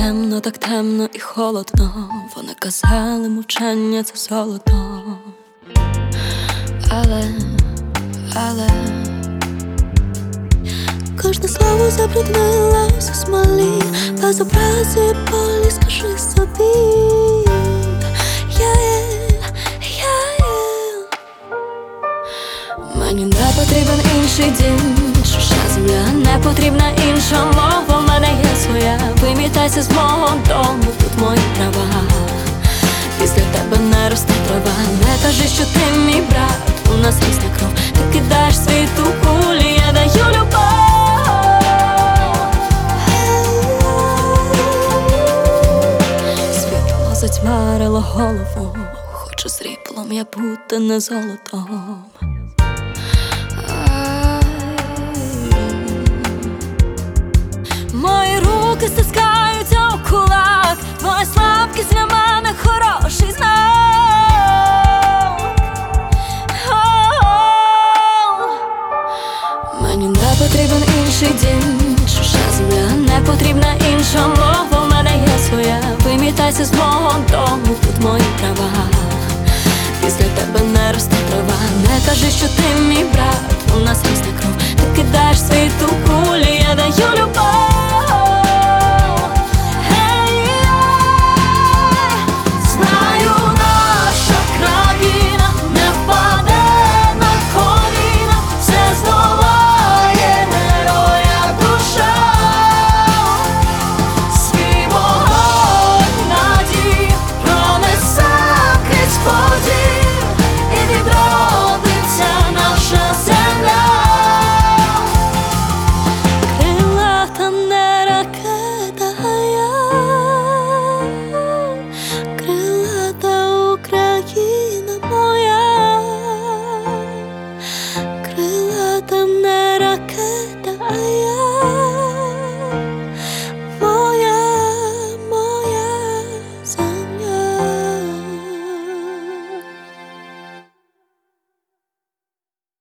так темно і холодно. Вони казали, мовчання це золото. Але кожне слово забруднилось у смолі, без образи і болі скажи собі. Мені не потрібен інший дім, чужа земля, не потрібна інша мова. В мене є своя, вимітайся з мого дому, тут мої права. Після тебе не росте трава. Не кажи, що ти мій брат, у нас різна кров. Ти кидаєш світу кулі, я даю любов. Світло затьмарило голову, хочу сріблом я бути, не золотом. Мої руки стискаються у кулак, твоя слабкість для мене хороший знак. Мені не потрібен інший дім, чужа земля, не потрібна інша мова. В мене є своя, вимітайся з мого дому, тут мої права. Після тебе не росте трава. Не кажи, що ти мій брат, у нас різна кров. Ти кидаєш світу кулі, я даю любов.